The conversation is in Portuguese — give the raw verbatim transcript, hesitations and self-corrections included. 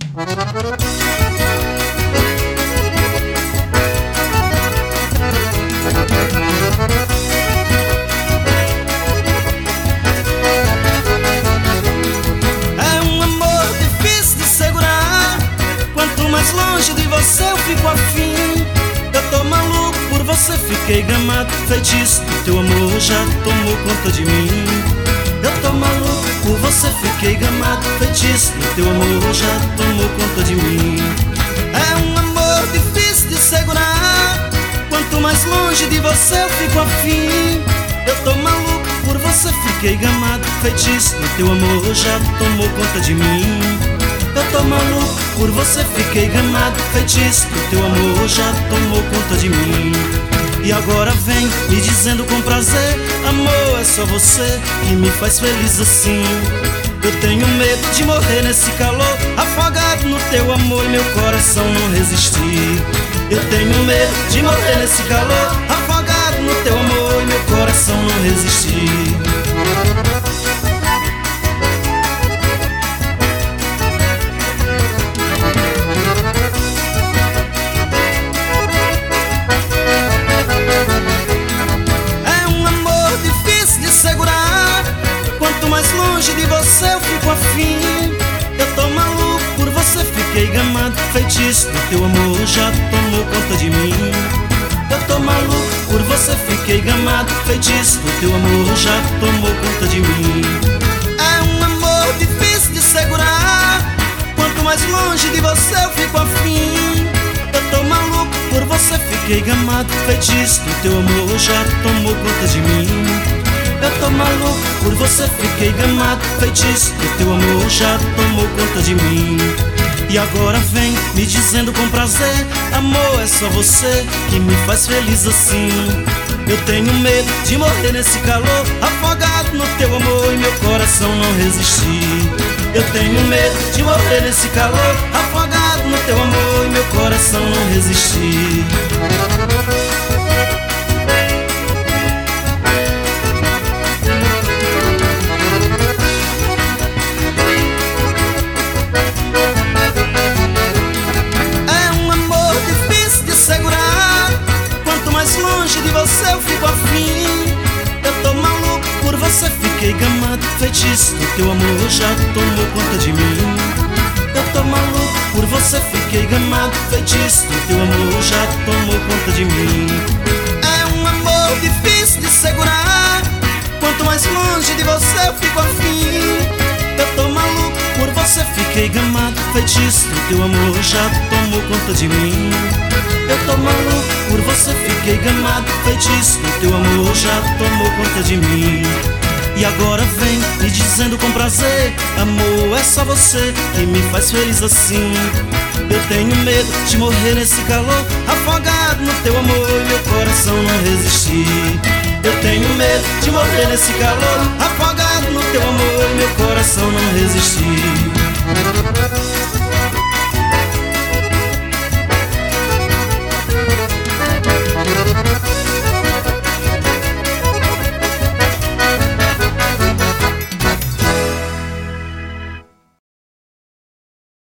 É um amor difícil de segurar. Quanto mais longe de você eu fico afim. Eu tô maluco por você, fiquei gamado, feitiço do teu amor já tomou conta de mim. Eu tô maluco por você, fiquei gamado, feitiço do teu amor já tomou conta de mim. É um amor difícil de segurar. Quanto mais longe de você eu fico afim. Eu tô maluco por você, fiquei gamado, feitiço do teu amor já tomou conta de mim. Eu tô maluco por você, fiquei gamado, feitiço do teu amor já tomou conta de mim. E agora vem me dizendo com prazer: amor, é só você que me faz feliz assim. Eu tenho medo de morrer nesse calor, afogado no teu amor e meu coração não resistir. Eu tenho medo de morrer nesse calor, afogado no teu amor e meu coração não resistir. Longe de você eu fico afim. Eu tô maluco por você, fiquei gamado, feitiço do teu amor já tomou conta de mim. Eu tô maluco por você, fiquei gamado, feitiço do teu amor já tomou conta de mim. É um amor difícil de segurar. Quanto mais longe de você eu fico afim. Eu tô maluco por você, fiquei gamado, feitiço do teu amor já tomou conta de mim. Eu tô maluco por você, fiquei gamado, feitiço do teu amor já tomou conta de mim. E agora vem me dizendo com prazer: amor, é só você que me faz feliz assim. Eu tenho medo de morrer nesse calor, afogado no teu amor e meu coração não resistir. Eu tenho medo de morrer nesse calor, afogado no teu amor e meu coração não resistir. Longe de você eu fico afim. Eu tô maluco por você, fiquei gamado, feitiço do teu amor já tomou conta de mim. Eu tô maluco por você, fiquei gamado, feitiço do teu amor já tomou conta de mim. É um amor difícil de segurar. Quanto mais longe de você eu fico afim. Eu tô maluco por você, fiquei gamado, feitiço do teu amor já tomou conta de mim. Eu tô maluco por você, fiquei gamado, feitiço do teu amor já tomou conta de mim. E agora vem me dizendo com prazer: amor, é só você que me faz feliz assim. Eu tenho medo de morrer nesse calor, afogado no teu amor e meu coração não resistir. Eu tenho medo de morrer nesse calor, afogado no teu amor e meu coração não resistir.